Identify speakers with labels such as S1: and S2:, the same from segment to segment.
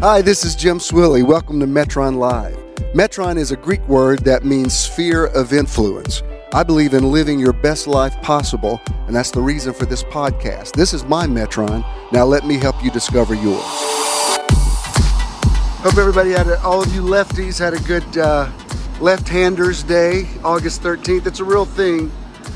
S1: Hi, this is Jim Swilley. Welcome to Metron Live. Metron is a Greek word that means sphere of influence. I believe in living your best life possible, and that's the reason for this podcast. This is my Metron. Now let me help you discover yours. Hope everybody all of you lefties had a good Left-Handers Day, August 13th. It's a real thing.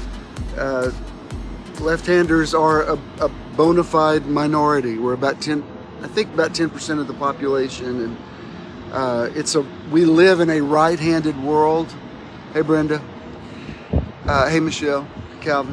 S1: Left-handers are a bona fide minority. We're about 10% of the population, and we live in a right-handed world. Hey, Brenda. Hey, Michelle, Calvin.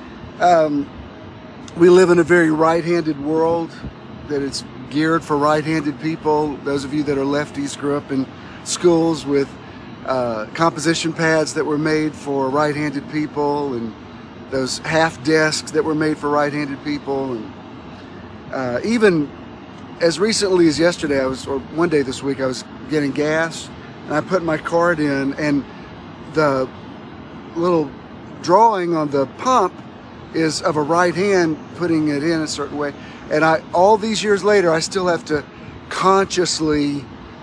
S1: We live in a very right-handed world that it's geared for right-handed people. Those of you that are lefties grew up in schools with composition pads that were made for right-handed people, and those half desks that were made for right-handed people, and even as recently as yesterday, or one day this week, I was getting gas, and I put my card in, and the little drawing on the pump is of a right hand putting it in a certain way. And all these years later, I still have to consciously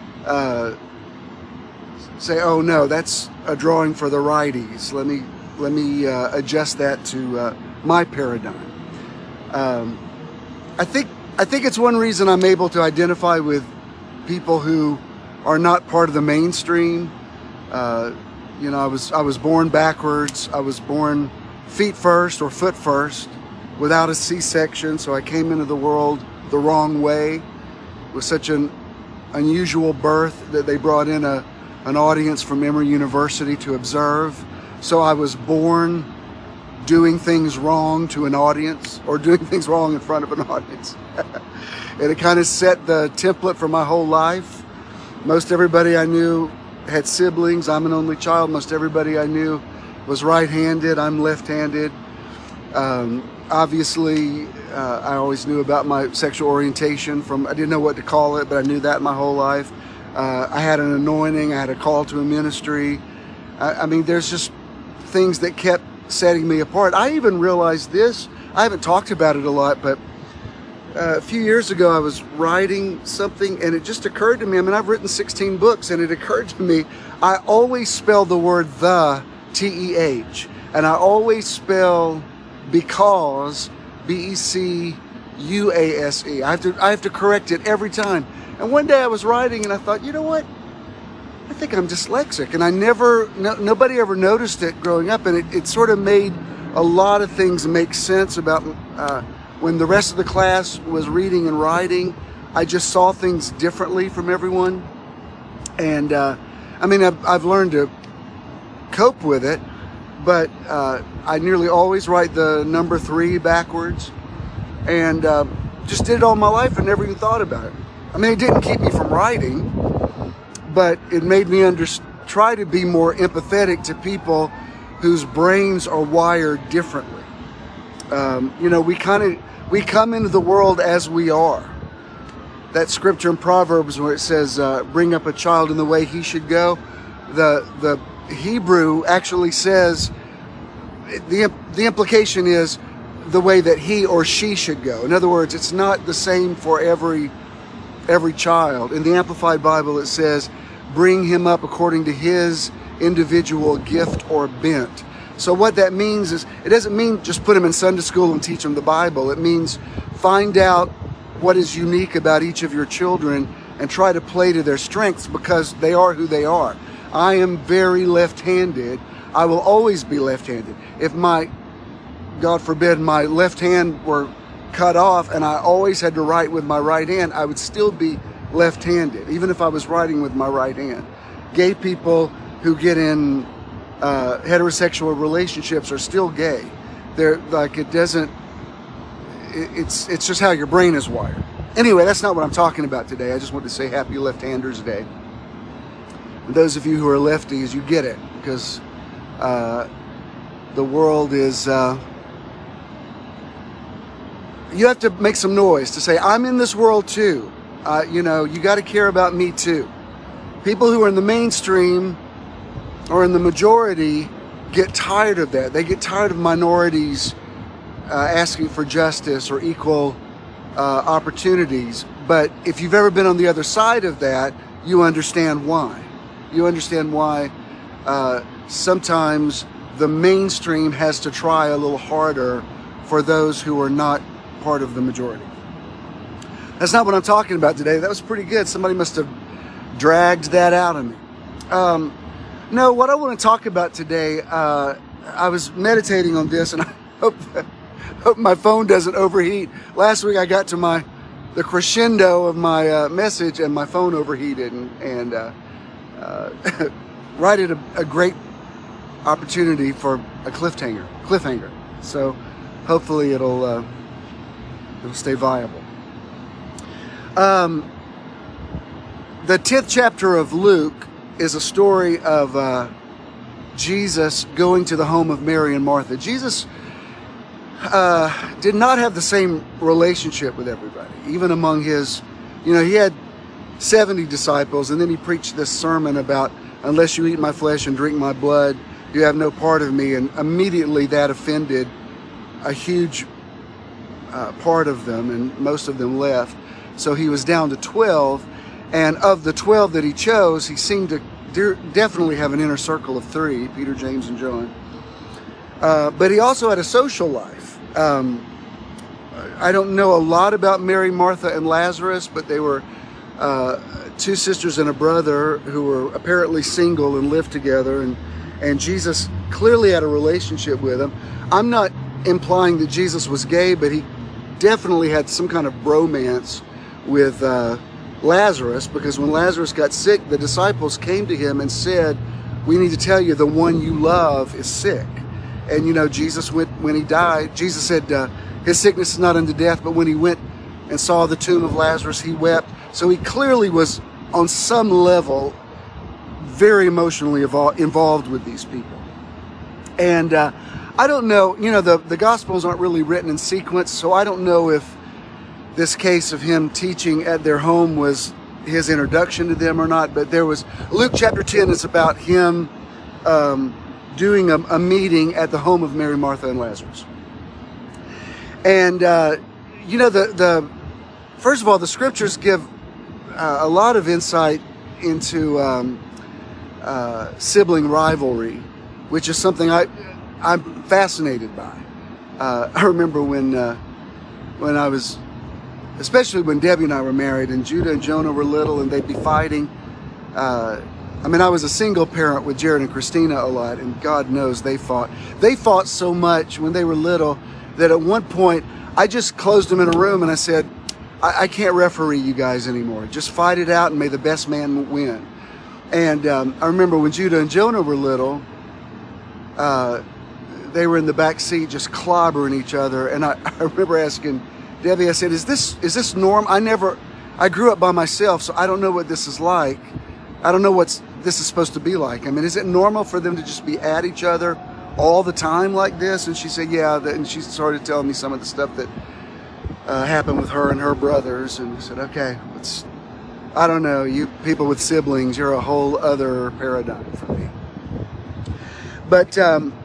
S1: say, "Oh no, that's a drawing for the righties. Let me adjust that to my paradigm." I think it's one reason I'm able to identify with people who are not part of the mainstream. I was born backwards. I was born feet first or foot first without a C-section, so I came into the world the wrong way with such an unusual birth that they brought in an audience from Emory University to observe. So I was born doing things wrong to an audience, or doing things wrong in front of an audience. And it kind of set the template for my whole life. Most everybody I knew had siblings. I'm an only child. Most everybody I knew was right-handed. I'm left-handed. Obviously, I always knew about my sexual orientation I didn't know what to call it, but I knew that my whole life. I had an anointing. I had a call to a ministry. I mean, there's just things that kept setting me apart. I even realized this. I haven't talked about it a lot, but a few years ago I was writing something, and it just occurred to me. I mean, I've written 16 books, and it occurred to me I always spell the word the, T-E-H, and I always spell because, B-E-C-U-A-S-E. I have to correct it every time. And one day I was writing, and I thought, you know what? I think I'm dyslexic, and nobody ever noticed it growing up, and it sort of made a lot of things make sense about when the rest of the class was reading and writing. I just saw things differently from everyone, and I've learned to cope with it, but I nearly always write the number 3 backwards, and just did it all my life and never even thought about it. I mean, it didn't keep me from writing, but it made me try to be more empathetic to people whose brains are wired differently. We come into the world as we are. That scripture in Proverbs where it says, "Bring up a child in the way he should go," the Hebrew actually says the implication is the way that he or she should go. In other words, it's not the same for every child. In the Amplified Bible, it says, "Bring him up according to his individual gift or bent." So what that means is, it doesn't mean just put them in Sunday school and teach them the Bible. It means find out what is unique about each of your children and try to play to their strengths, because they are who they are. I am very left-handed. I will always be left-handed. If God forbid, my left hand were cut off and I always had to write with my right hand, I would still be left-handed, even if I was writing with my right hand. Gay people who get in heterosexual relationships are still gay. They're like, it's just how your brain is wired. Anyway, that's not what I'm talking about today. I just wanted to say Happy Left-Handers Day. And those of you who are lefties, you get it, because the world is you have to make some noise to say, I'm in this world too. You got to care about me too. People who are in the mainstream or in the majority get tired of that. They get tired of minorities asking for justice or equal opportunities. But if you've ever been on the other side of that, you understand why. You understand why sometimes the mainstream has to try a little harder for those who are not part of the majority. That's not what I'm talking about today. That was pretty good. Somebody must have dragged that out of me. No, what I want to talk about today, I was meditating on this, and I hope my phone doesn't overheat. Last week I got to the crescendo of my message, and my phone overheated, and right at a great opportunity for a cliffhanger. So hopefully it'll stay viable. The 10th chapter of Luke is a story of Jesus going to the home of Mary and Martha. Jesus did not have the same relationship with everybody, even among his, he had 70 disciples, and then he preached this sermon about, unless you eat my flesh and drink my blood, you have no part of me. And immediately that offended a huge part of them, and most of them left. So he was down to 12, and of the 12 that he chose, he seemed to definitely have an inner circle of 3, Peter, James, and John. But he also had a social life. I don't know a lot about Mary, Martha, and Lazarus, but they were 2 sisters and a brother who were apparently single and lived together, and Jesus clearly had a relationship with them. I'm not implying that Jesus was gay, but he definitely had some kind of bromance with Lazarus, because when Lazarus got sick, the disciples came to him and said, "We need to tell you, the one you love is sick." And Jesus went, when he died, Jesus said his sickness is not unto death, but when he went and saw the tomb of Lazarus, he wept. So he clearly was on some level very emotionally involved with these people. And I don't know, the Gospels aren't really written in sequence, so I don't know if this case of him teaching at their home was his introduction to them or not, but there was, Luke chapter 10 is about him doing a meeting at the home of Mary, Martha, and Lazarus. And, first of all, the scriptures give a lot of insight into sibling rivalry, which is something I'm fascinated by. I remember when I was, especially when Debbie and I were married, and Judah and Jonah were little, and they'd be fighting. I was a single parent with Jared and Christina a lot, and God knows they fought. They fought so much when they were little that at one point I just closed them in a room and I said, I can't referee you guys anymore. Just fight it out and may the best man win. And I remember when Judah and Jonah were little, they were in the back seat just clobbering each other. And I remember asking Debbie, I said, is this norm? I grew up by myself, so I don't know what this is like. I don't know what this is supposed to be like. Is it normal for them to just be at each other all the time like this? And she said, yeah. And she started telling me some of the stuff that happened with her and her brothers. And I said, okay, I don't know. You people with siblings, you're a whole other paradigm for me. But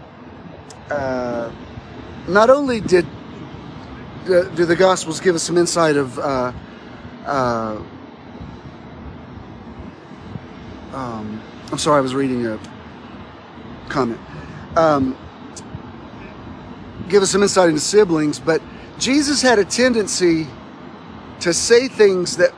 S1: not only do the Gospels give us some insight of I'm sorry, I was reading a comment. Give us some insight into siblings, but Jesus had a tendency to say things that,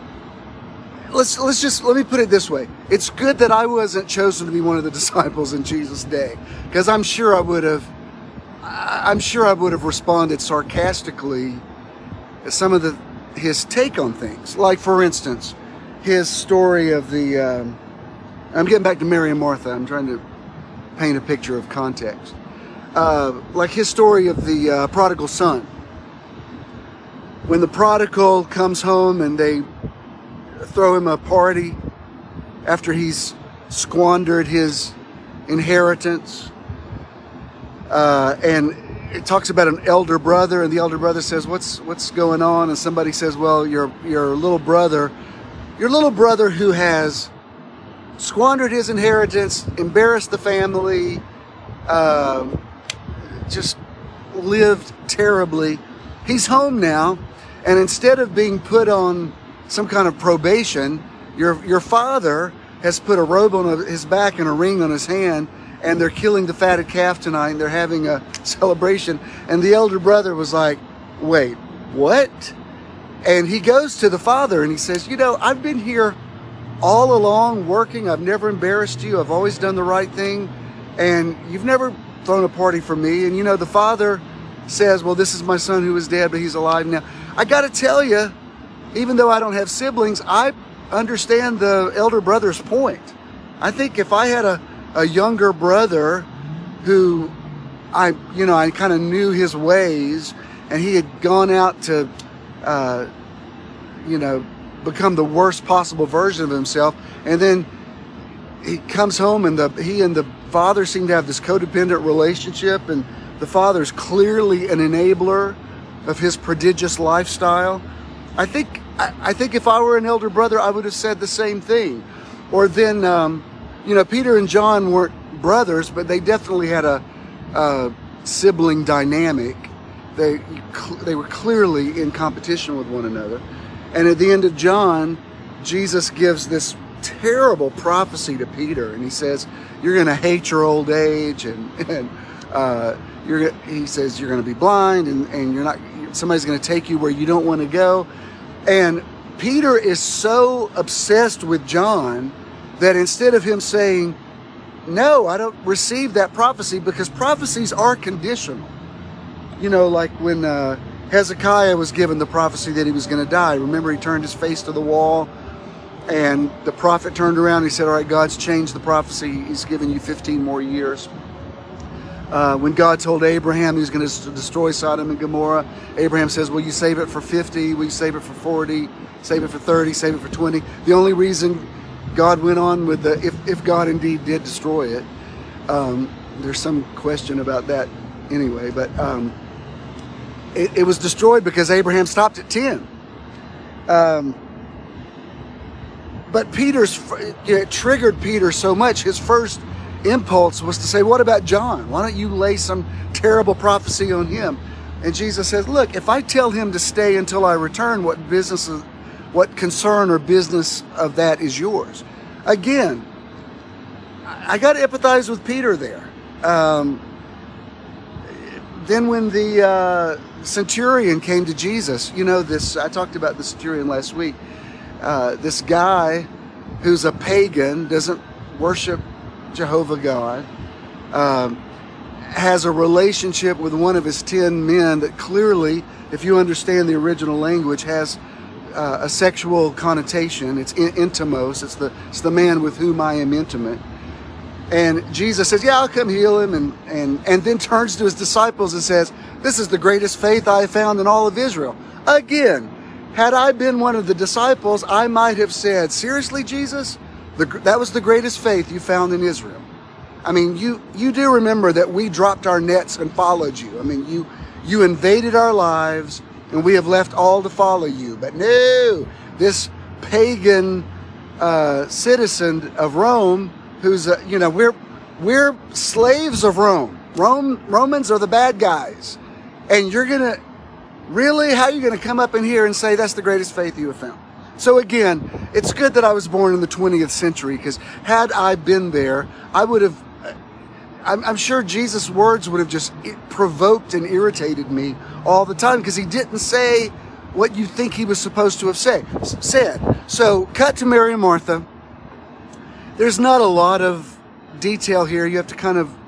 S1: let me put it this way. It's good that I wasn't chosen to be one of the disciples in Jesus' day, because I'm sure I would have responded sarcastically to some of his take on things. Like, for instance, his story of I'm getting back to Mary and Martha. I'm trying to paint a picture of context. Like his story of the prodigal son. When the prodigal comes home and they throw him a party after he's squandered his inheritance, and it talks about an elder brother, and the elder brother says, "What's going on?" And somebody says, "Well, your little brother who has squandered his inheritance, embarrassed the family, just lived terribly. He's home now, And instead of being put on some kind of probation, your father has put a robe on his back and a ring on his hand, and they're killing the fatted calf tonight, and they're having a celebration. And the elder brother was like, wait, what? And he goes to the father and he says, I've been here all along working. I've never embarrassed you. I've always done the right thing. And you've never thrown a party for me. And the father says, well, this is my son who was dead, but he's alive now. I got to tell you, even though I don't have siblings, I understand the elder brother's point. I think if I had a younger brother who I kind of knew his ways, and he had gone out to, become the worst possible version of himself, and then he comes home and he and the father seem to have this codependent relationship, and the father's clearly an enabler of his prodigious lifestyle. I think if I were an elder brother, I would have said the same thing. Or then, Peter and John weren't brothers, but they definitely had a sibling dynamic. They were clearly in competition with one another. And at the end of John, Jesus gives this terrible prophecy to Peter, and he says, you're going to hate your old age, and he says you're going to be blind, and somebody's going to take you where you don't want to go. And Peter is so obsessed with John that instead of him saying, no, I don't receive that prophecy, because prophecies are conditional. Like when Hezekiah was given the prophecy that he was going to die. Remember, he turned his face to the wall, and the prophet turned around and he said, all right, God's changed the prophecy. He's given you 15 more years. When God told Abraham he was going to destroy Sodom and Gomorrah, Abraham says, will you save it for 50? Will you save it for 40? Save it for 30? Save it for 20? The only reason God went on with if God indeed did destroy it, there's some question about that anyway, but it was destroyed because Abraham stopped at 10. But it triggered Peter so much, his first impulse was to say, what about John? Why don't you lay some terrible prophecy on him? And Jesus says, look, if I tell him to stay until I return, what concern or business of that is yours? Again, I got to empathize with Peter there. Then when the centurion came to Jesus, I talked about the centurion last week, this guy who's a pagan, doesn't worship Jehovah God, has a relationship with one of his 10 men that clearly, if you understand the original language, has a sexual connotation. It's intimos. It's the man with whom I am intimate. And Jesus says, yeah, I'll come heal him, and then turns to his disciples and says, this is the greatest faith I have found in all of Israel. Again, had I been one of the disciples, I might have said, seriously, Jesus? That was the greatest faith you found in Israel. I mean, you do remember that we dropped our nets and followed you. I mean, you invaded our lives, and we have left all to follow you. But no, this pagan citizen of Rome, who's we're slaves of Rome. Romans are the bad guys, and you're gonna really, how are you gonna come up in here and say that's the greatest faith you have found? So again, it's good that I was born in the 20th century, because had I been there, I would have, I'm sure Jesus' words would have just provoked and irritated me all the time, because he didn't say what you think he was supposed to have said. So cut to Mary and Martha. There's not a lot of detail here. You have to kind of,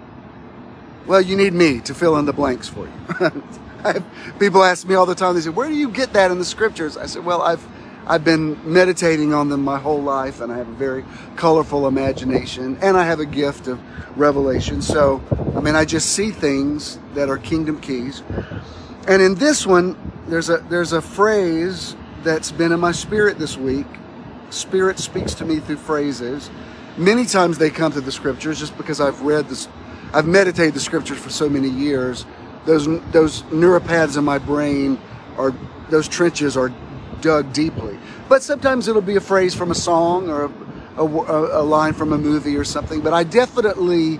S1: you need me to fill in the blanks for you. People ask me all the time, they say, where do you get that in the scriptures? I said, well, I've been meditating on them my whole life, and I have a very colorful imagination, and I have a gift of revelation. So, I just see things that are kingdom keys. And in this one, there's a phrase that's been in my spirit this week. Spirit speaks to me through phrases. Many times they come to the scriptures just because I've meditated the scriptures for so many years. Those neuropaths in my brain those trenches are dug deeply. But sometimes it'll be a phrase from a song or a line from a movie or something. But I definitely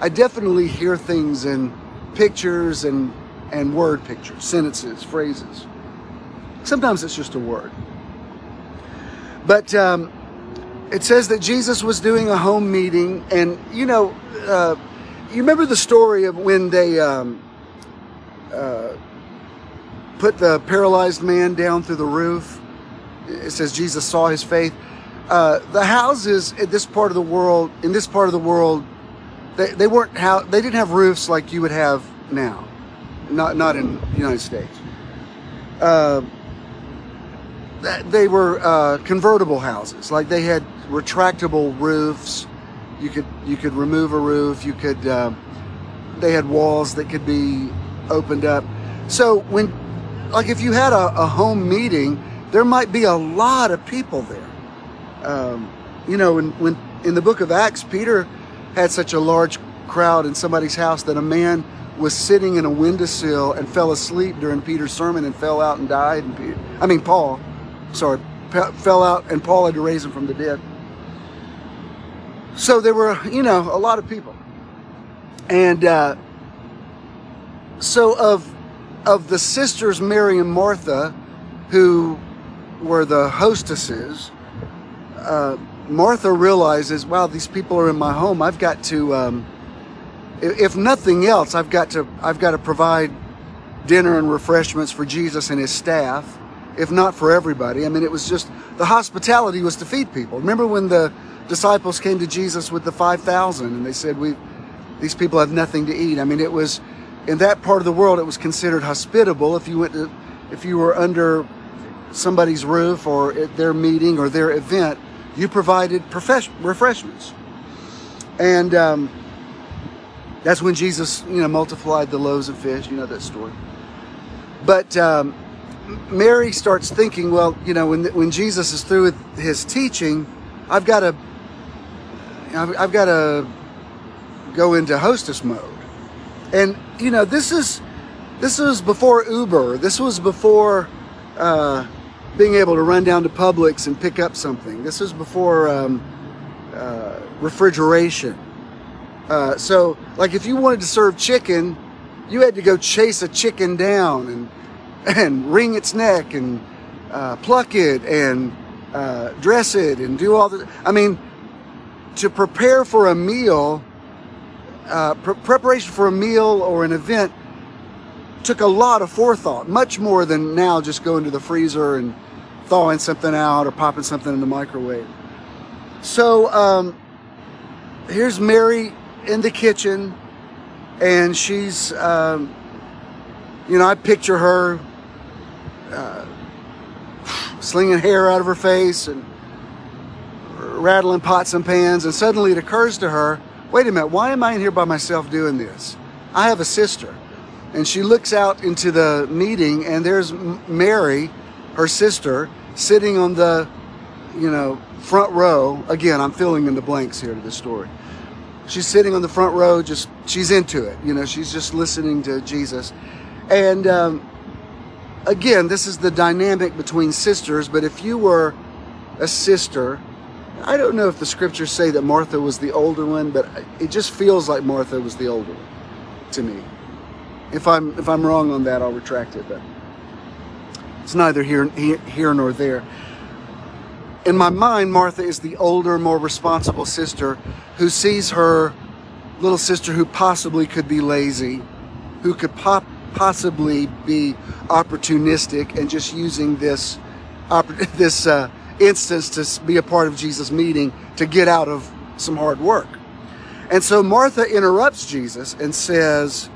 S1: hear things in pictures and word pictures, sentences, phrases. Sometimes it's just a word. But it says that Jesus was doing a home meeting, and you remember the story of when they put the paralyzed man down through the roof. It says Jesus saw his faith. The houses in this part of the world, they didn't have roofs like you would have now. Not in the United States. They were convertible houses. Like they had retractable roofs. You could remove a roof. They had walls that could be opened up. So if you had a home meeting, there might be a lot of people there. When in the book of Acts, Peter had such a large crowd in somebody's house that a man was sitting in a windowsill and fell asleep during Peter's sermon and fell out and died. Paul fell out, and Paul had to raise him from the dead. So there were, a lot of people. And so of the sisters, Mary and Martha, who were the hostesses, Martha realizes, wow, these people are in my home. I've got to, if nothing else, I've got to provide dinner and refreshments for Jesus and his staff, if not for everybody. It was just, the hospitality was to feed people. Remember when the disciples came to Jesus with the 5,000 and they said, these people have nothing to eat. It was, in that part of the world, it was considered hospitable if you were under somebody's roof or at their meeting or their event, you provided refreshments. And that's when Jesus, multiplied the loaves of fish. You know that story. But Mary starts thinking, well, when Jesus is through with his teaching, I've got to go into hostess mode. And this was before Uber. This was before being able to run down to Publix and pick up something. This was before refrigeration. So if you wanted to serve chicken, you had to go chase a chicken down and wring its neck and pluck it and dress it and do all the. To prepare for a meal, preparation for a meal or an event took a lot of forethought, much more than now just going to the freezer and thawing something out or popping something in the microwave. So here's Mary in the kitchen, and she's, I picture her slinging hair out of her face and rattling pots and pans, and suddenly it occurs to her, wait a minute, why am I in here by myself doing this? I have a sister. And she looks out into the meeting, and there's Mary, her sister, sitting on the, front row. Again, I'm filling in the blanks here to the story. She's sitting on the front row, she's into it. She's just listening to Jesus. And again, this is the dynamic between sisters, but if you were a sister, I don't know if the scriptures say that Martha was the older one, but it just feels like Martha was the older one to me. If I'm wrong on that, I'll retract it, but it's neither here nor there. In my mind, Martha is the older, more responsible sister who sees her little sister who possibly could be lazy, who could possibly be opportunistic and just using this instance to be a part of Jesus' meeting to get out of some hard work. And so Martha interrupts Jesus and says,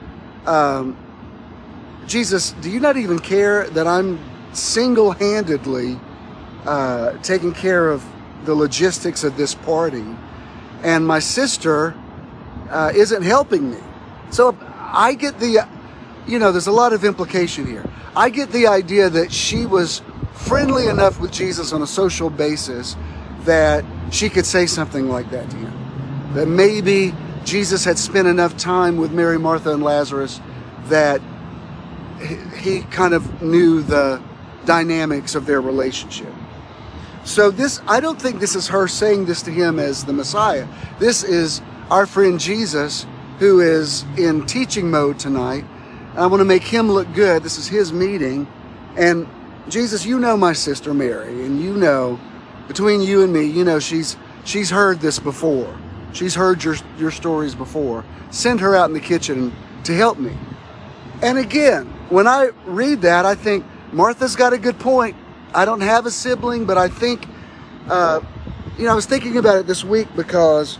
S1: Jesus, do you not even care that I'm single-handedly taking care of the logistics of this party, and my sister isn't helping me? So I get there's a lot of implication here. I get the idea that she was friendly enough with Jesus on a social basis that she could say something like that to him. That maybe Jesus had spent enough time with Mary, Martha, and Lazarus that he kind of knew the dynamics of their relationship. So I don't think this is her saying this to him as the Messiah. This is our friend Jesus, who is in teaching mode tonight. I want to make him look good. This is his meeting. And Jesus, you know my sister Mary, and you know, between you and me, you know she's heard this before. She's heard your stories before. Send her out in the kitchen to help me. And again, when I read that, I think Martha's got a good point. I don't have a sibling, but I think, I was thinking about it this week because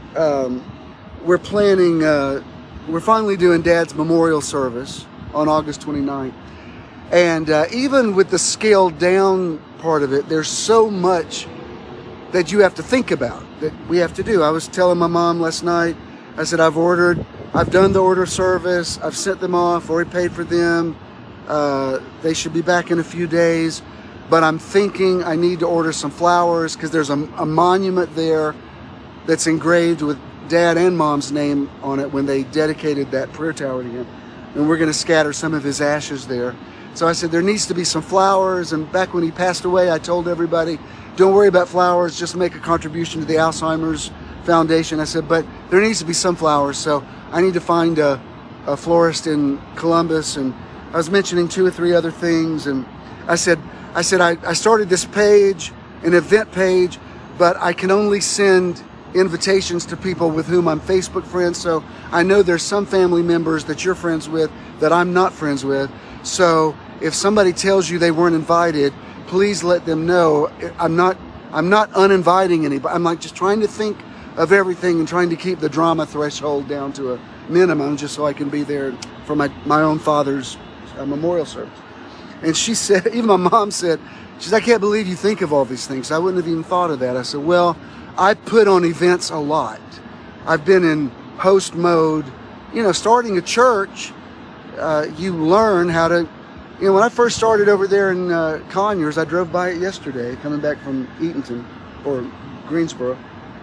S1: we're planning, we're finally doing Dad's memorial service on August 29th. And even with the scaled down part of it, there's so much that you have to think about, that we have to do. I was telling my mom last night, I said, I've done the order of service, I've sent them off, already paid for them. They should be back in a few days. But I'm thinking I need to order some flowers because there's a monument there that's engraved with Dad and Mom's name on it when they dedicated that prayer tower to him. And we're going to scatter some of his ashes there. So I said, there needs to be some flowers. And back when he passed away, I told everybody, don't worry about flowers, just make a contribution to the Alzheimer's Foundation. I said, but there needs to be some flowers. So I need to find a florist in Columbus. And I was mentioning 2 or 3 other things. And I said, I started this page, an event page, but I can only send invitations to people with whom I'm Facebook friends. So I know there's some family members that you're friends with that I'm not friends with. So if somebody tells you they weren't invited, please let them know. I'm not uninviting anybody. I'm like just trying to think of everything and trying to keep the drama threshold down to a minimum just so I can be there for my own father's memorial service. And she said, even my mom said, she said, I can't believe you think of all these things. I wouldn't have even thought of that. I said, well, I put on events a lot. I've been in host mode. Starting a church, you learn how to, when I first started over there in Conyers, I drove by it yesterday, coming back from Eatonton or Greensboro.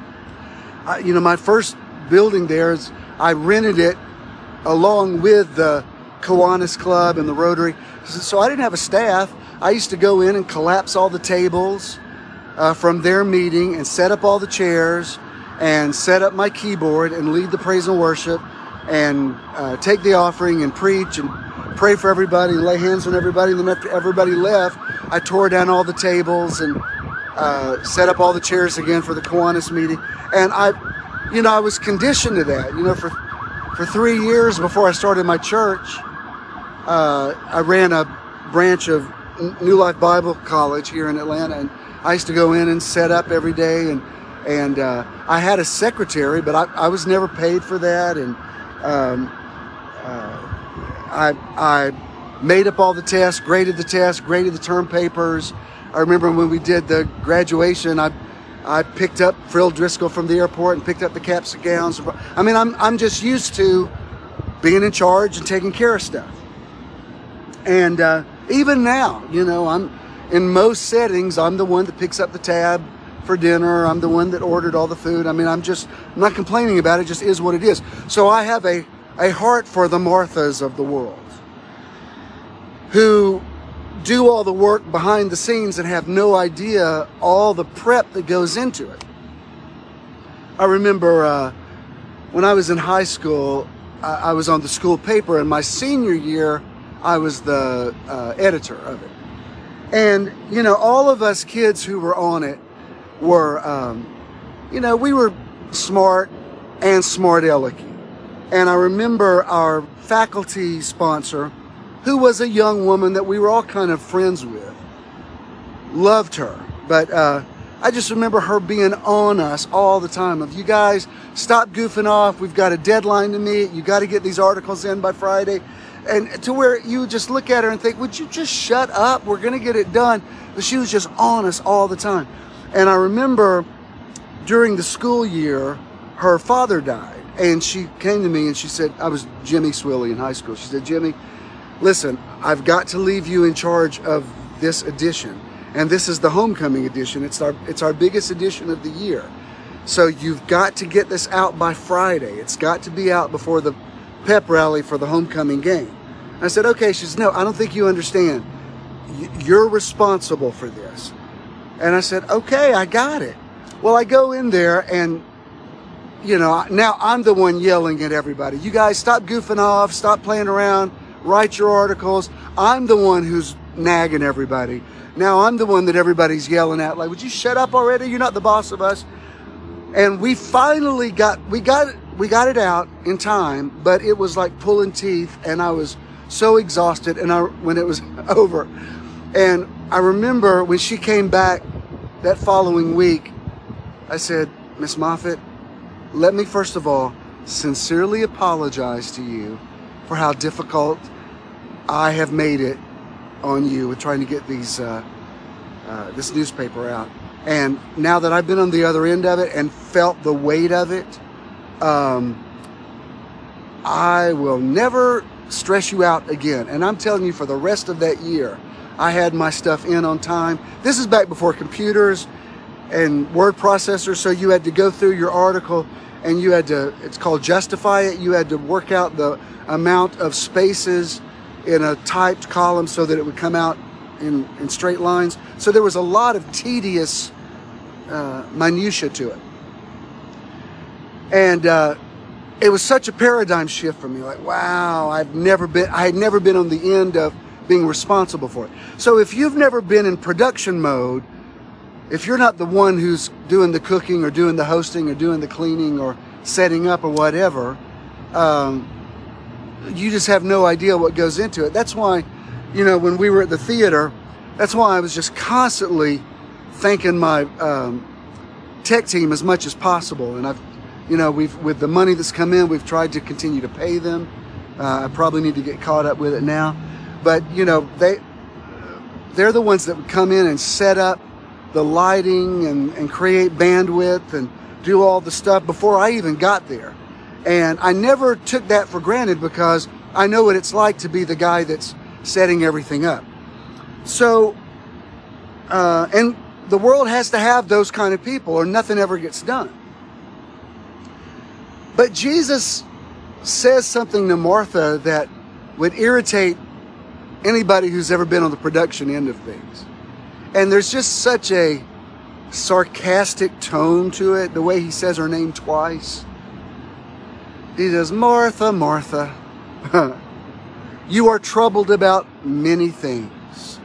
S1: My first building there is, I rented it along with the Kiwanis Club and the Rotary. So I didn't have a staff. I used to go in and collapse all the tables from their meeting and set up all the chairs and set up my keyboard and lead the praise and worship and take the offering and preach and pray for everybody and lay hands on everybody. And then after everybody left, I tore down all the tables and set up all the chairs again for the Kiwanis meeting. And I was conditioned to that. For 3 years before I started my church, I ran a branch of New Life Bible College here in Atlanta, and I used to go in and set up every day, and I had a secretary, but I was never paid for that, and I made up all the tests, graded the term papers. I remember when we did the graduation, I picked up Frill Driscoll from the airport and picked up the caps and gowns. I mean, I'm just used to being in charge and taking care of stuff. And even now, I'm in most settings, I'm the one that picks up the tab for dinner. I'm the one that ordered all the food. I mean, I'm not complaining about it. It just is what it is. So I have a heart for the Marthas of the world who do all the work behind the scenes and have no idea all the prep that goes into it. I remember when I was in high school, I was on the school paper, and my senior year, I was the editor of it. And, all of us kids who were on it were, we were smart and smart-alecky. And I remember our faculty sponsor, who was a young woman that we were all kind of friends with, loved her. But I just remember her being on us all the time of, you guys, stop goofing off. We've got a deadline to meet. You got to get these articles in by Friday. And to where you just look at her and think, would you just shut up? We're going to get it done. But she was just on us all the time. And I remember during the school year, her father died. And she came to me and she said, I was Jimmy Swilley in high school. She said, Jimmy, listen, I've got to leave you in charge of this edition. And this is the homecoming edition. It's our biggest edition of the year. So you've got to get this out by Friday. It's got to be out before the pep rally for the homecoming game. I said, okay. She said, no, I don't think you understand. You're responsible for this. And I said, okay, I got it. Well, I go in there and, now I'm the one yelling at everybody. You guys stop goofing off, stop playing around, write your articles. I'm the one who's nagging everybody. Now I'm the one that everybody's yelling at, like, would you shut up already? You're not the boss of us. And we finally got it out in time, but it was like pulling teeth, and I was so exhausted when it was over. And I remember when she came back that following week, I said, Miss Moffitt, let me first of all sincerely apologize to you for how difficult I have made it on you with trying to get this newspaper out. And now that I've been on the other end of it and felt the weight of it, I will never stress you out again. And I'm telling you, for the rest of that year, I had my stuff in on time. This is back before computers and word processors, so you had to go through your article and you had to, it's called justify it. You had to work out the amount of spaces in a typed column so that it would come out in straight lines. So there was a lot of tedious minutia to it. And it was such a paradigm shift for me. Like, wow, I had never been on the end of being responsible for it. So if you've never been in production mode, if you're not the one who's doing the cooking or doing the hosting or doing the cleaning or setting up or whatever, you just have no idea what goes into it. That's why, when we were at the theater, that's why I was just constantly thanking my tech team as much as possible. And with the money that's come in, we've tried to continue to pay them. I probably need to get caught up with it now. But, they're the ones that would come in and set up the lighting and create bandwidth and do all the stuff before I even got there. And I never took that for granted because I know what it's like to be the guy that's setting everything up. So, and the world has to have those kind of people or nothing ever gets done. But Jesus says something to Martha that would irritate anybody who's ever been on the production end of things. And there's just such a sarcastic tone to it, the way he says her name twice. He says, Martha, Martha, you are troubled about many things.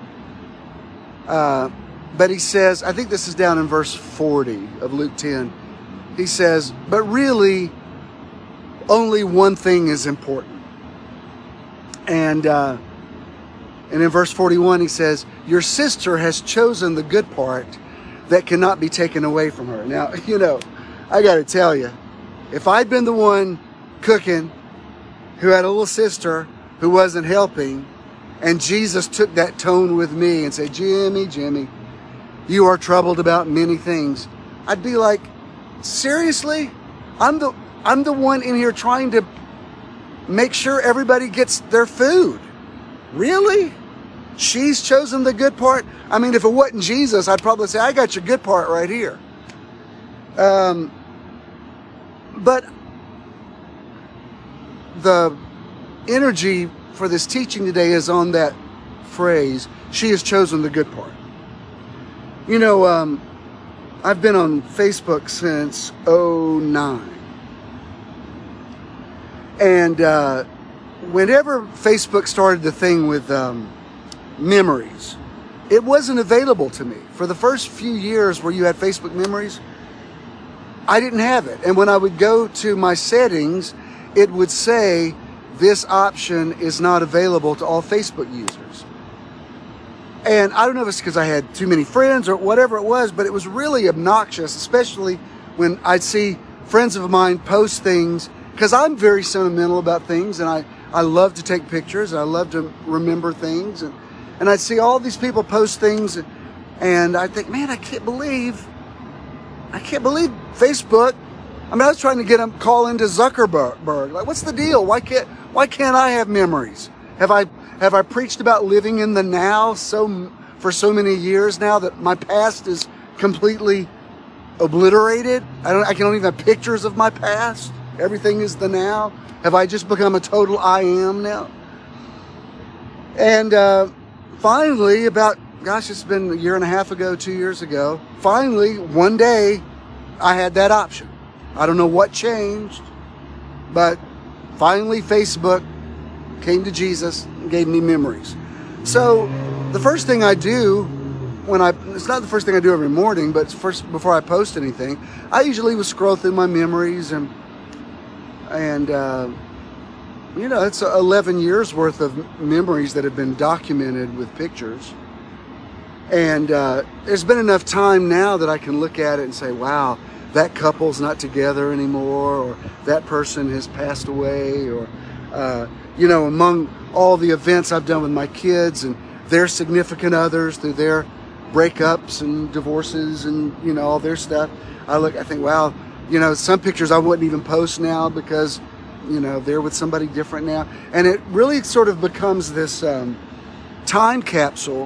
S1: But he says, I think this is down in verse 40 of Luke 10. He says, but really, only one thing is important. And in verse 41, he says, your sister has chosen the good part that cannot be taken away from her. Now, I got to tell you, if I'd been the one cooking who had a little sister who wasn't helping, and Jesus took that tone with me and said, Jimmy, you are troubled about many things, I'd be like, seriously? I'm the one in here trying to make sure everybody gets their food. Really? She's chosen the good part? I mean, if it wasn't Jesus, I'd probably say, I got your good part right here. But the energy for this teaching today is on that phrase, she has chosen the good part. I've been on Facebook since 2009. And whenever Facebook started the thing with memories, it wasn't available to me. For the first few years where you had Facebook memories, I didn't have it. And when I would go to my settings, it would say, this option is not available to all Facebook users. And I don't know if it's because I had too many friends or whatever it was, but it was really obnoxious, especially when I'd see friends of mine post things, because I'm very sentimental about things, and I love to take pictures, and I love to remember things, and I'd see all these people post things, and I'd think, man, I can't believe Facebook. I mean, I was trying to get them call into Zuckerberg. Like, what's the deal? Why can't I have memories? Have I preached about living in the now for so many years now that my past is completely obliterated? I don't even have pictures of my past. Everything is the now. Have I just become a total I am now? And finally, it's been a year and a half ago, 2 years ago, finally, one day, I had that option. I don't know what changed, but finally Facebook came to Jesus and gave me memories. So the first thing I do it's not the first thing I do every morning, but it's first before I post anything, I usually will scroll through my memories and it's 11 years worth of memories that have been documented with pictures. And there's been enough time now that I can look at it and say, wow, that couple's not together anymore, or that person has passed away, or, among all the events I've done with my kids and their significant others through their breakups and divorces and, all their stuff, I think, wow, some pictures I wouldn't even post now because, they're with somebody different now. And it really sort of becomes this time capsule.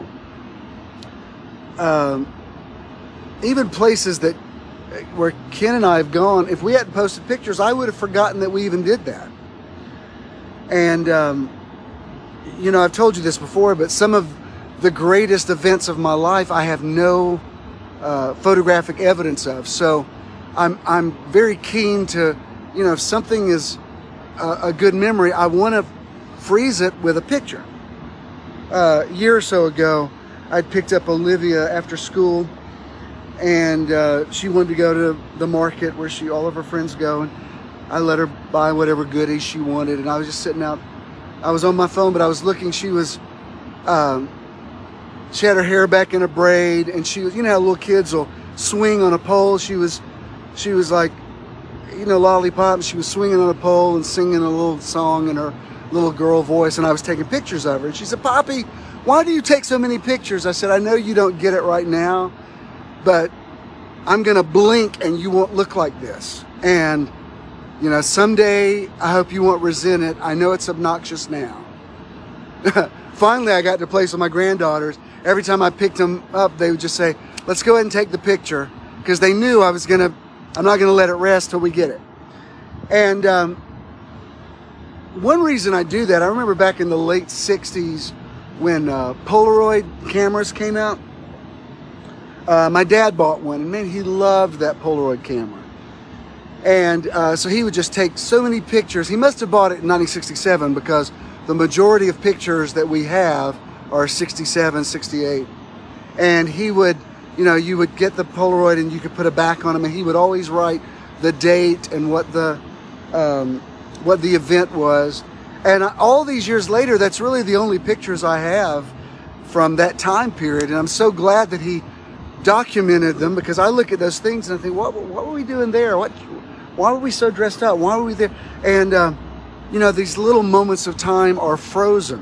S1: Even places where Ken and I have gone, if we hadn't posted pictures, I would have forgotten that we even did that. And, I've told you this before, but some of the greatest events of my life I have no photographic evidence of. So I'm very keen to, if something is a good memory, I want to freeze it with a picture. A year or so ago, I'd picked up Olivia after school, and she wanted to go to the market where all of her friends go, and I let her buy whatever goodies she wanted, and I was just sitting out. I was on my phone, but I was looking. She had her hair back in a braid, and she was, how little kids will swing on a pole. She was like, lollipop. She was swinging on a pole and singing a little song in her little girl voice, and I was taking pictures of her. And she said, "Poppy, why do you take so many pictures?" I said, "I know you don't get it right now, but I'm going to blink and you won't look like this. And, someday I hope you won't resent it. I know it's obnoxious now." Finally, I got to a place with my granddaughters. Every time I picked them up, they would just say, "Let's go ahead and take the picture," because they knew I'm not going to let it rest till we get it. And one reason I do that, I remember back in the late 60s when Polaroid cameras came out. My dad bought one, and man, he loved that Polaroid camera. And so he would just take so many pictures. He must have bought it in 1967 because the majority of pictures that we have are 67, 68. And he would, you would get the Polaroid and you could put a back on them, and he would always write the date and what the event was. And all these years later, that's really the only pictures I have from that time period. And I'm so glad that he documented them, because I look at those things and I think, what were we doing there? Why were we so dressed up? Why were we there? And, these little moments of time are frozen.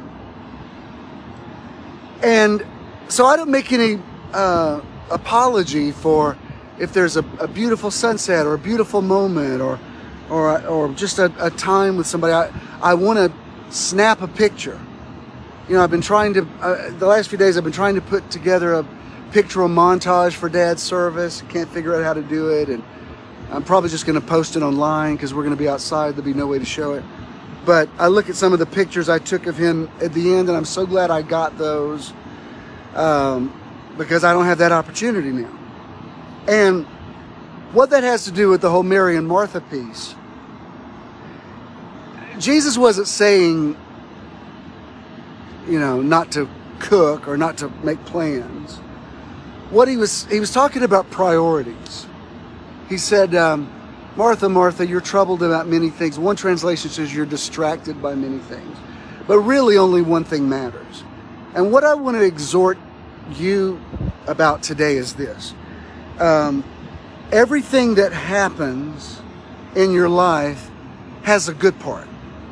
S1: And so I don't make any apology for if there's a beautiful sunset or a beautiful moment or just a time with somebody. I want to snap a picture. I've been trying to, the last few days I've been trying to put together a pictorial montage for Dad's service. Can't figure out how to do it, and I'm probably just going to post it online because we're going to be outside. There'll be no way to show it. But I look at some of the pictures I took of him at the end, and I'm so glad I got those because I don't have that opportunity now. And what that has to do with the whole Mary and Martha piece, Jesus wasn't saying, not to cook or not to make plans. What he was talking about priorities. He said, "Martha, Martha, you're troubled about many things." One translation says you're distracted by many things. But really only one thing matters. And what I want to exhort you about today is this. Everything that happens in your life has a good part.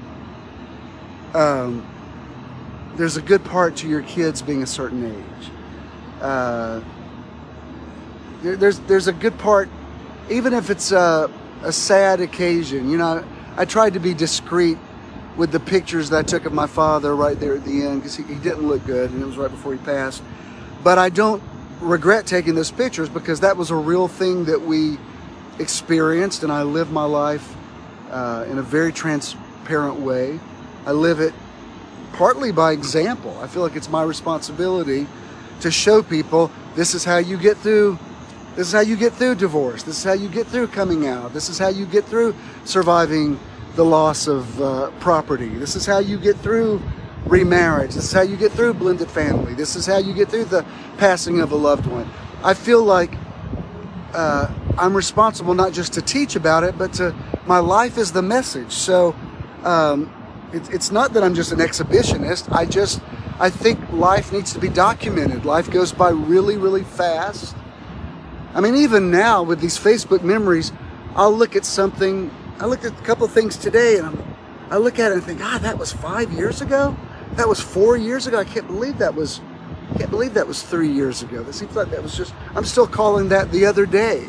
S1: There's a good part to your kids being a certain age. There's a good part, even if it's a sad occasion. I tried to be discreet with the pictures that I took of my father right there at the end because he didn't look good, and it was right before he passed. But I don't regret taking those pictures because that was a real thing that we experienced, and I live my life in a very transparent way. I live it partly by example. I feel like it's my responsibility to show people this is how you get through. This is how you get through divorce. This is how you get through coming out. This is how you get through surviving the loss of property. This is how you get through remarriage. This is how you get through blended family. This is how you get through the passing of a loved one. I feel like I'm responsible not just to teach about it, but my life is the message. So it's not that I'm just an exhibitionist. I think life needs to be documented. Life goes by really, really fast. I mean, even now with these Facebook memories, I'll look at something. I looked at a couple of things today, and I look at it and think, that was 5 years ago. That was 4 years ago. I can't believe that was 3 years ago. That seems like that was just. I'm still calling that the other day.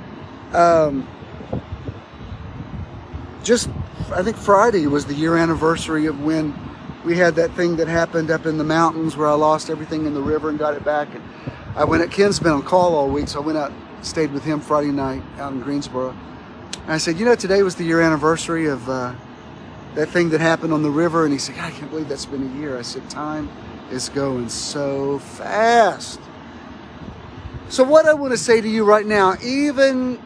S1: I think Friday was the year anniversary of when we had that thing that happened up in the mountains where I lost everything in the river and got it back. And Ken's been on call all week, so I went out, stayed with him Friday night out in Greensboro. And I said, today was the year anniversary of that thing that happened on the river. And he said, I can't believe that's been a year. I said, time is going so fast. So what I want to say to you right now, even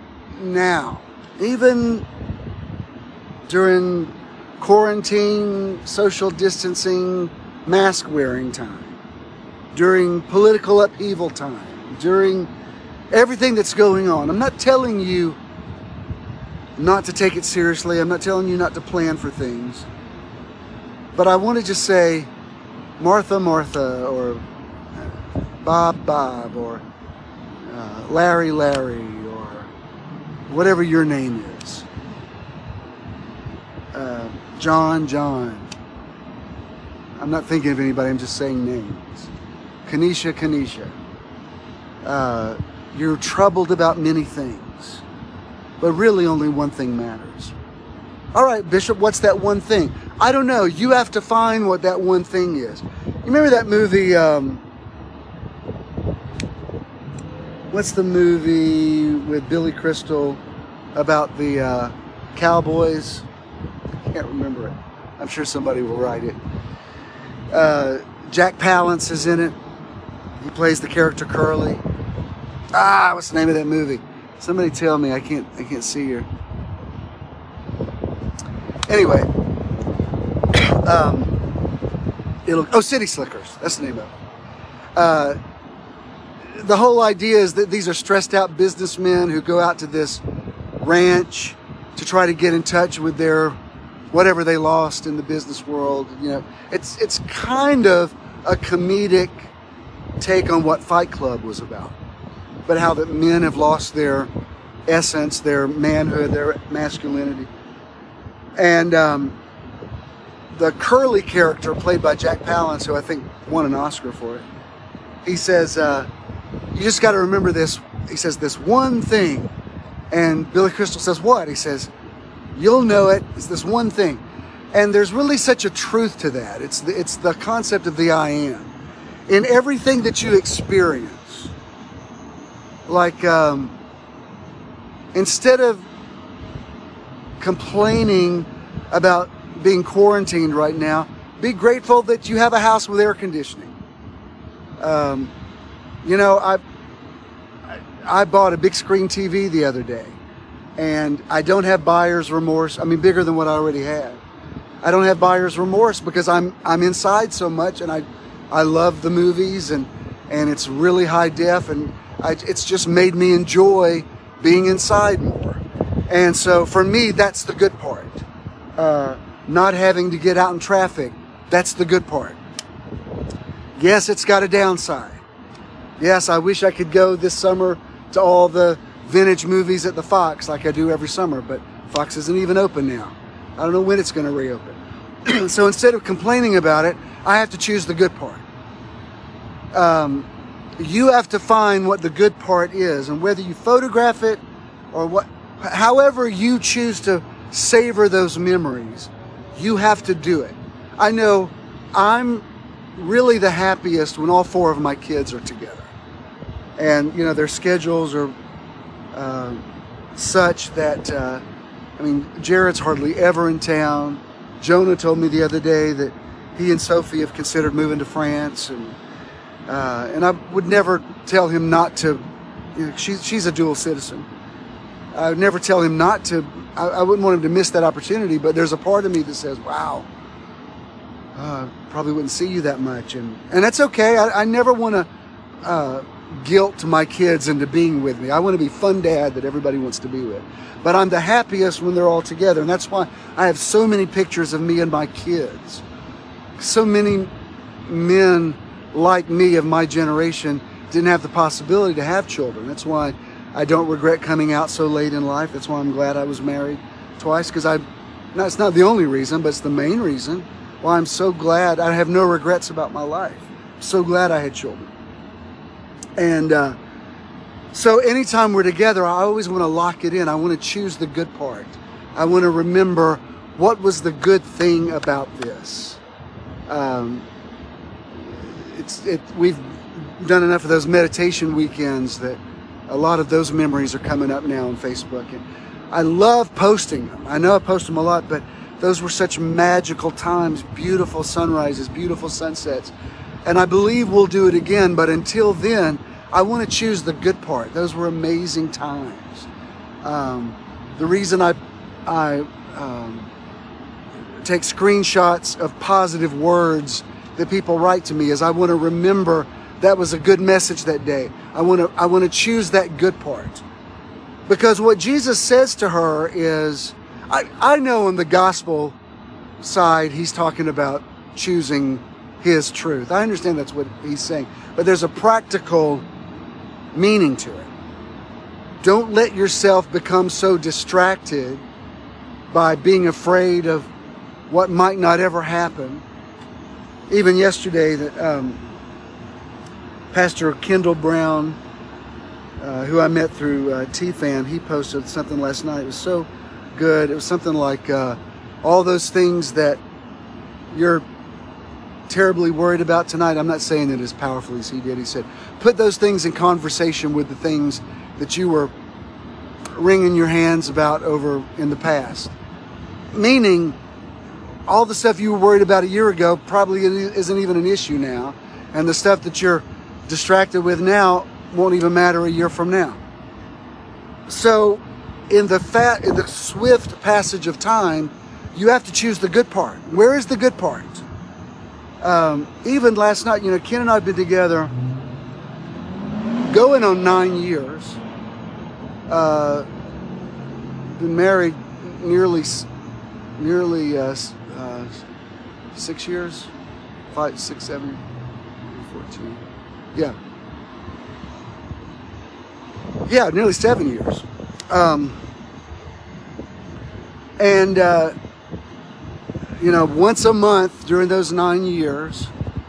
S1: during quarantine, social distancing, mask wearing time, during political upheaval time, during everything that's going on, I'm not telling you not to take it seriously. I'm not telling you not to plan for things. But I want to just say, Martha, Martha, or Bob, Bob, or Larry, Larry, or whatever your name is. John, John. I'm not thinking of anybody, I'm just saying names. Kanisha, Kanisha. You're troubled about many things, but really only one thing matters. All right, Bishop, what's that one thing? I don't know. You have to find what that one thing is. You remember that movie, what's the movie with Billy Crystal about the cowboys? I can't remember it. I'm sure somebody will write it. Jack Palance is in it. He plays the character Curly. What's the name of that movie? Somebody tell me. I can't see here. Anyway, City Slickers. That's the name of it. The whole idea is that these are stressed out businessmen who go out to this ranch to try to get in touch with their whatever they lost in the business world. It's kind of a comedic take on what Fight Club was about, but how that men have lost their essence, their manhood, their masculinity. And the Curly character, played by Jack Palance, who I think won an Oscar for it, he says, you just got to remember this. He says, this one thing. And Billy Crystal says, what? He says, you'll know it. It's this one thing. And there's really such a truth to that. It's the concept of the I am. In everything that you experience, like instead of complaining about being quarantined right now, be grateful that you have a house with air conditioning. I bought a big screen TV the other day, and I don't have buyer's remorse. I mean, bigger than what I already had. I don't have buyer's remorse because I'm inside so much, and I love the movies, and it's really high def, and it's just made me enjoy being inside more. And so for me, that's the good part. Not having to get out in traffic, that's the good part. Yes, it's got a downside. Yes, I wish I could go this summer to all the vintage movies at the Fox like I do every summer, but Fox isn't even open now. I don't know when it's going to reopen. So instead of complaining about it, I have to choose the good part. You have to find what the good part is, and whether you photograph it or however you choose to savor those memories, you have to do it. I know I'm really the happiest when all four of my kids are together. And, their schedules are such that, Jared's hardly ever in town. Jonah told me the other day that he and Sophie have considered moving to France. And I would never tell him not to. She's a dual citizen. I would never tell him not to. I wouldn't want him to miss that opportunity. But there's a part of me that says, wow, probably wouldn't see you that much. And that's okay. I never want to guilt my kids into being with me. I want to be fun dad that everybody wants to be with. But I'm the happiest when they're all together. And that's why I have so many pictures of me and my kids. So many men like me of my generation didn't have the possibility to have children. That's why I don't regret coming out so late in life. That's why I'm glad I was married twice, because it's not the only reason, but it's the main reason why I'm so glad. I have no regrets about my life. So glad I had children. And so anytime we're together, I always want to lock it in. I want to choose the good part. I want to remember what was the good thing about this. We've done enough of those meditation weekends that a lot of those memories are coming up now on Facebook. And I love posting them. I know I post them a lot, but those were such magical times, beautiful sunrises, beautiful sunsets. And I believe we'll do it again, but until then, I want to choose the good part. Those were amazing times. The reason I take screenshots of positive words that people write to me is I want to remember that was a good message that day. I want to choose that good part. Because what Jesus says to her is, I know on the gospel side, he's talking about choosing his truth. I understand that's what he's saying. But there's a practical meaning to it. Don't let yourself become so distracted by being afraid of what might not ever happen. Even yesterday, that Pastor Kendall Brown, who I met through TFAN, he posted something last night. It was so good. It was something like all those things that you're terribly worried about tonight. I'm not saying it as powerfully as he did. He said, put those things in conversation with the things that you were wringing your hands about over in the past. Meaning, all the stuff you were worried about a year ago probably isn't even an issue now. And the stuff that you're distracted with now won't even matter a year from now. So, in the swift passage of time, you have to choose the good part. Where is the good part? Even last night, Ken and I have been together going on 9 years. Been married nearly 6 years, 5, 6, 7, 14. Yeah, nearly 7 years. Once a month during those 9 years,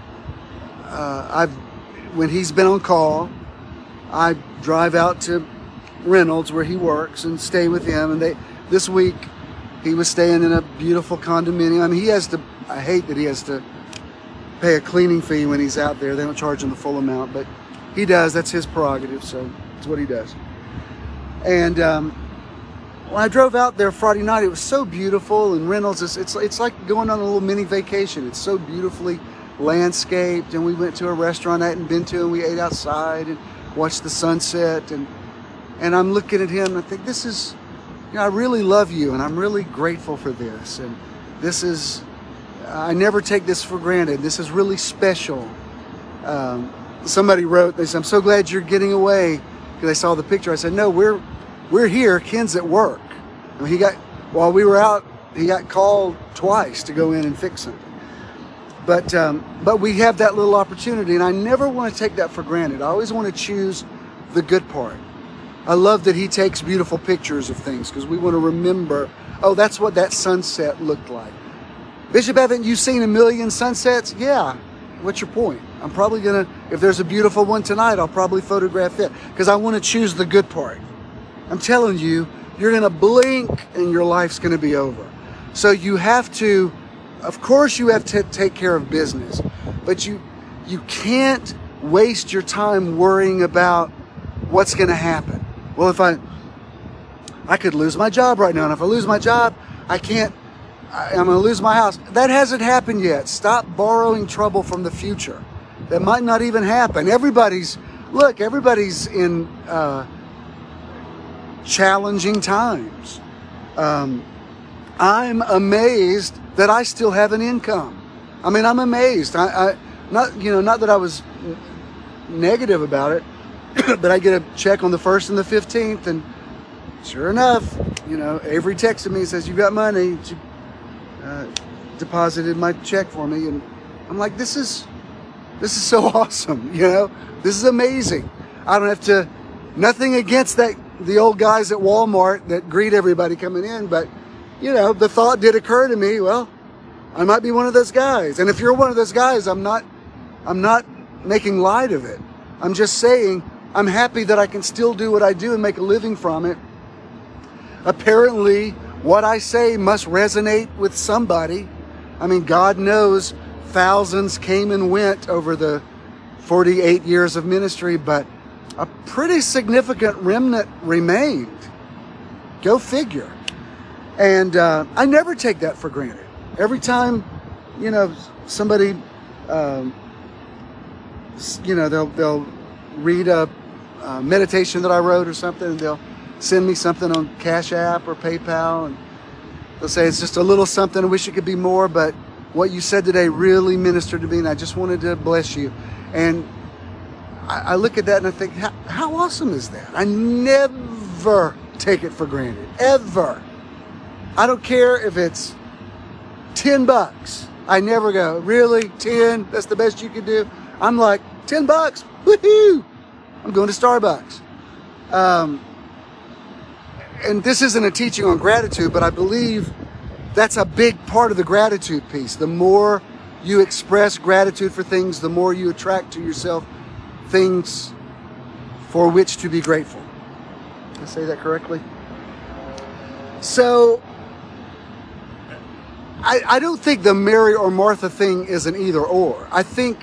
S1: when he's been on call, I drive out to Reynolds where he works and stay with him. And this week he was staying in a beautiful condominium. I mean, I hate that he has to pay a cleaning fee when he's out there. They don't charge him the full amount, but he does. That's his prerogative, so it's what he does. And when I drove out there Friday night, it was so beautiful. And Reynolds, it's like going on a little mini vacation. It's so beautifully landscaped. And we went to a restaurant I hadn't been to, and we ate outside and watched the sunset. And I'm looking at him, and I think, this is, I really love you, and I'm really grateful for this. And this is, I never take this for granted. This is really special. Somebody wrote, they said, I'm so glad you're getting away, because I saw the picture. I said, no, we're here. Ken's at work. I mean, while we were out, he got called twice to go in and fix something. But we have that little opportunity, and I never want to take that for granted. I always want to choose the good part. I love that he takes beautiful pictures of things, because we want to remember, oh, that's what that sunset looked like. Bishop, haven't you seen a million sunsets? Yeah. What's your point? I'm probably going to, if there's a beautiful one tonight, I'll probably photograph it, because I want to choose the good part. I'm telling you, you're going to blink and your life's going to be over. So you have to, of course you have to take care of business, but you can't waste your time worrying about what's going to happen. Well, if I could lose my job right now, and if I lose my job, I'm going to lose my house. That hasn't happened yet. Stop borrowing trouble from the future. That might not even happen. Everybody's in challenging times. I'm amazed that I still have an income. I mean, I'm amazed. Not that I was negative about it, but I get a check on the 1st and the 15th, and sure enough, Avery texted me and says, "You got money." She deposited my check for me, and I'm like, this is so awesome. This is amazing. I don't have to. Nothing against the old guys at Walmart that greet everybody coming in, but the thought did occur to me. Well, I might be one of those guys, and if you're one of those guys, I'm not making light of it. I'm just saying I'm happy that I can still do what I do and make a living from it. Apparently, what I say must resonate with somebody. I mean, God knows thousands came and went over the 48 years of ministry, but a pretty significant remnant remained. Go figure. And I never take that for granted. Every time, somebody, they'll read a meditation that I wrote or something, and they'll send me something on Cash App or PayPal, and they'll say, "It's just a little something. I wish it could be more, but what you said today really ministered to me, and I just wanted to bless you." And I look at that and I think, how awesome is that? I never take it for granted, ever. I don't care if it's $10. I never go, "Really? 10? That's the best you can do?" I'm like, $10? Woohoo! I'm going to Starbucks. And this isn't a teaching on gratitude, but I believe that's a big part of the gratitude piece. The more you express gratitude for things, the more you attract to yourself things for which to be grateful. Did I say that correctly? So, I don't think the Mary or Martha thing is an either or. I think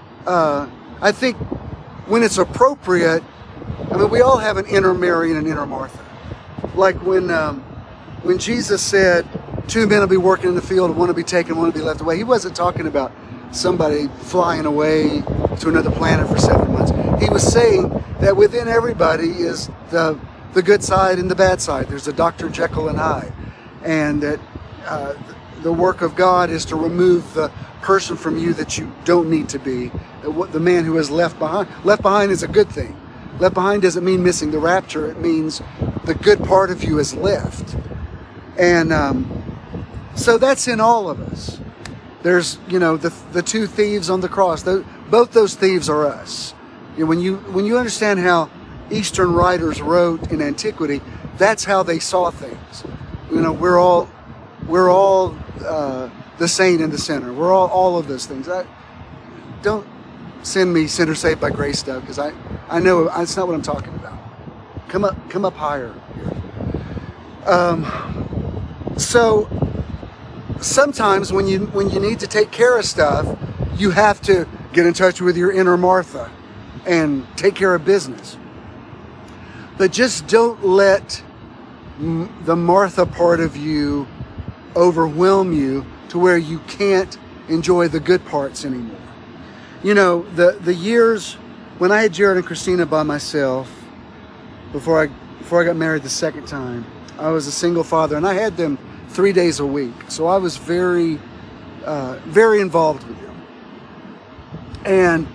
S1: when it's appropriate, we all have an inner Mary and an inner Martha. Like when Jesus said, 2 men will be working in the field, one will be taken, one will be left away. He wasn't talking about somebody flying away to another planet for 7 months. He was saying that within everybody is the good side and the bad side. There's a Dr. Jekyll and Hyde. And that the work of God is to remove the person from you that you don't need to be. The man who is left behind. Left behind is a good thing. Left behind doesn't mean missing the rapture. It means the good part of you is left. And so that's in all of us. There's, the 2 thieves on the cross. Both those thieves are us. When you understand how Eastern writers wrote in antiquity, that's how they saw things. We're all the saint and the sinner. We're all of those things. Don't send me sinner saved by grace stuff, because I know it's not what I'm talking about. Come up higher here. So sometimes when you need to take care of stuff, you have to get in touch with your inner Martha and take care of business. But just don't let the Martha part of you overwhelm you to where you can't enjoy the good parts anymore. The years when I had Jared and Christina by myself, before I got married the second time, I was a single father, and I had them 3 days a week. So I was very, very involved with them. And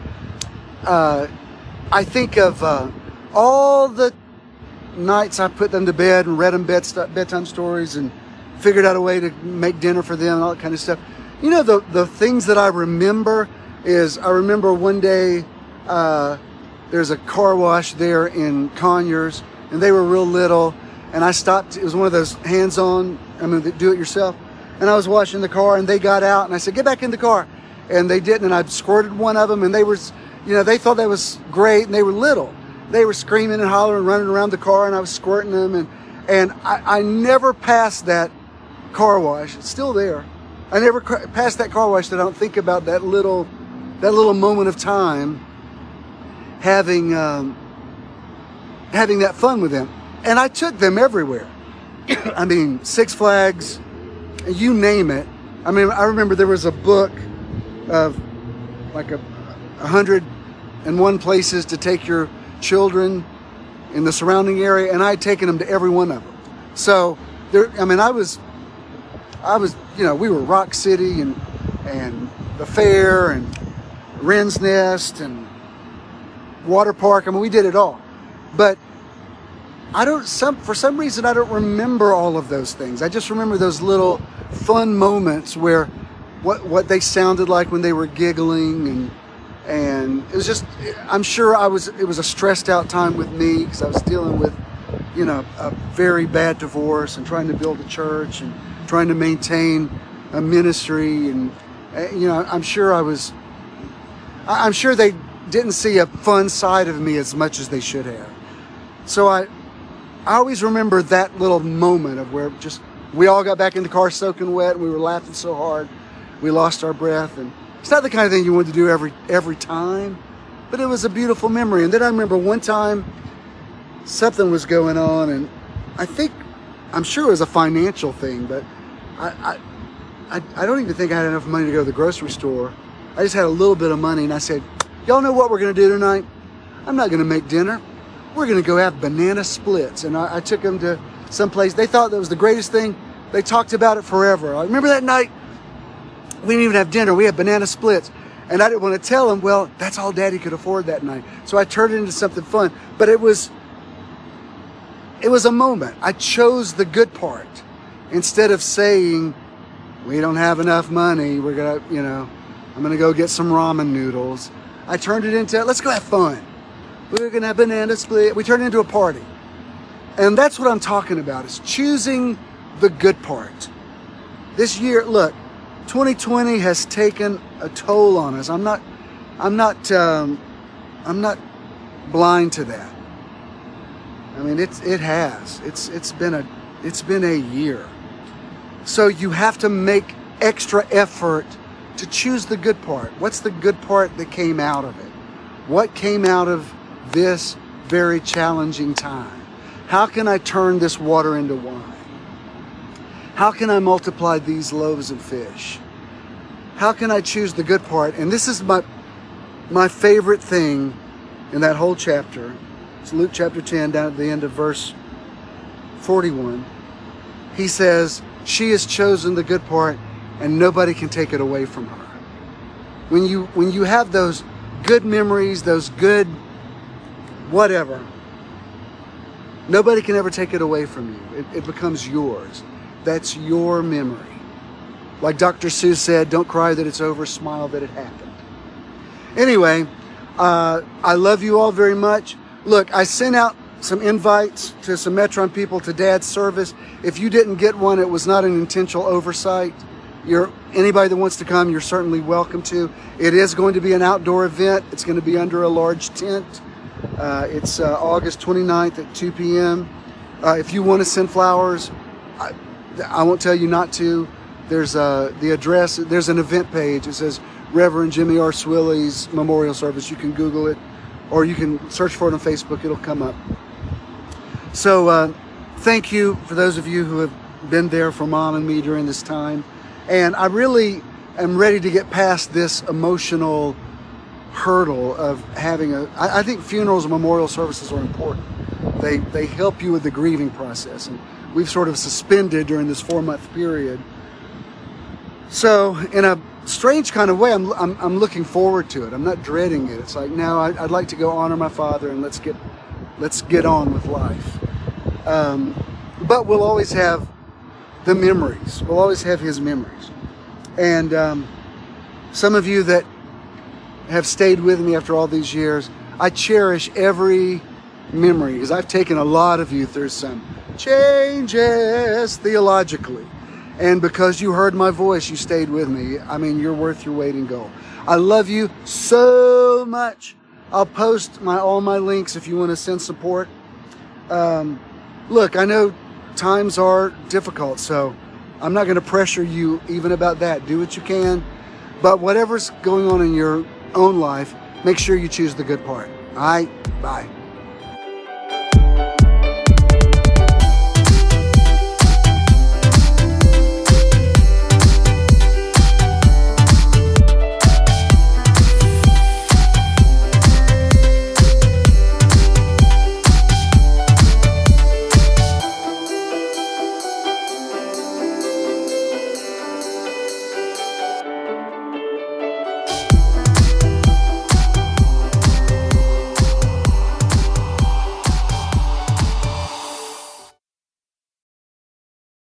S1: I think of all the nights I put them to bed and read them bedtime stories and figured out a way to make dinner for them and all that kind of stuff. The things that I remember is, I remember one day there's a car wash there in Conyers, and they were real little, and I stopped. It was one of those hands-on, do it yourself. And I was washing the car, and they got out, and I said, "Get back in the car." And they didn't, and I squirted one of them, and they were, they thought that was great, and they were little. They were screaming and hollering, running around the car, and I was squirting them, and I never passed that car wash. It's still there. I never passed that car wash that I don't think about that little moment of time having that fun with them. And I took them everywhere. Six Flags, you name it. I remember there was a book of like 101 places to take your children in the surrounding area, and I'd taken them to every one of them. So there, I was, we were Rock City and the fair and Wren's Nest and water park. I mean, we did it all. But for some reason, I don't remember all of those things. I just remember those little fun moments where what they sounded like when they were giggling, and it was just, I'm sure it was a stressed out time with me because I was dealing with, a very bad divorce and trying to build a church and trying to maintain a ministry. And, I'm sure they didn't see a fun side of me as much as they should have. So I always remember that little moment of where we all got back in the car soaking wet and we were laughing so hard we lost our breath. And it's not the kind of thing you want to do every time, but it was a beautiful memory. And then I remember one time something was going on, and I'm sure it was a financial thing, but I don't even think I had enough money to go to the grocery store. I just had a little bit of money, and I said, y'all know what we're going to do tonight? I'm not going to make dinner. We're going to go have banana splits. And I took them to some place. They thought that was the greatest thing. They talked about it forever. I remember that night, we didn't even have dinner. We had banana splits. And I didn't want to tell them, well, that's all Daddy could afford that night. So I turned it into something fun. But it was a moment. I chose the good part. Instead of saying, we don't have enough money, we're going to, I'm going to go get some ramen noodles. I turned it into, let's go have fun. We're going to have banana split. We turned it into a party. And that's what I'm talking about, is choosing the good part. This year, look, 2020 has taken a toll on us. I'm not blind to that. I mean, it has. It's been a year. So you have to make extra effort to choose the good part. What's the good part that came out of it? What came out of this very challenging time? How can I turn this water into wine? How can I multiply these loaves and fish? How can I choose the good part? And this is my favorite thing in that whole chapter. It's Luke chapter 10, down at the end of verse 41. He says, she has chosen the good part and nobody can take it away from her. When you have those good memories, those good whatever, nobody can ever take it away from you. It becomes yours. That's your memory. Like Dr. Seuss said, don't cry that it's over, smile that it happened. Anyway, I love you all very much. Look, I sent out some invites to some Metron people to Dad's service. If you didn't get one, it was not an intentional oversight. Anybody that wants to come, you're certainly welcome to. It is going to be an outdoor event. It's going to be under a large tent. It's August 29th at 2 p.m. If you want to send flowers, I won't tell you not to. There's the address. There's an event page. It says Reverend Jimmy R. Swilley's Memorial Service. You can Google it, or you can search for it on Facebook. It'll come up. So thank you for those of you who have been there for Mom and me during this time. And I really am ready to get past this emotional hurdle of having I think funerals and memorial services are important. They help you with the grieving process. And we've sort of suspended during this 4-month period. So in a strange kind of way, I'm looking forward to it. I'm not dreading it. It's like, no, I'd like to go honor my father and let's get on with life. But we'll always have the memories. We'll always have his memories. And some of you that have stayed with me after all these years, I cherish every memory because I've taken a lot of you through some changes theologically. And because you heard my voice, you stayed with me. I mean, you're worth your weight in gold. I love you so much. I'll post all my links if you want to send support. Look, I know times are difficult, so I'm not going to pressure you even about that. Do what you can. But whatever's going on in your own life, make sure you choose the good part. All right? Bye.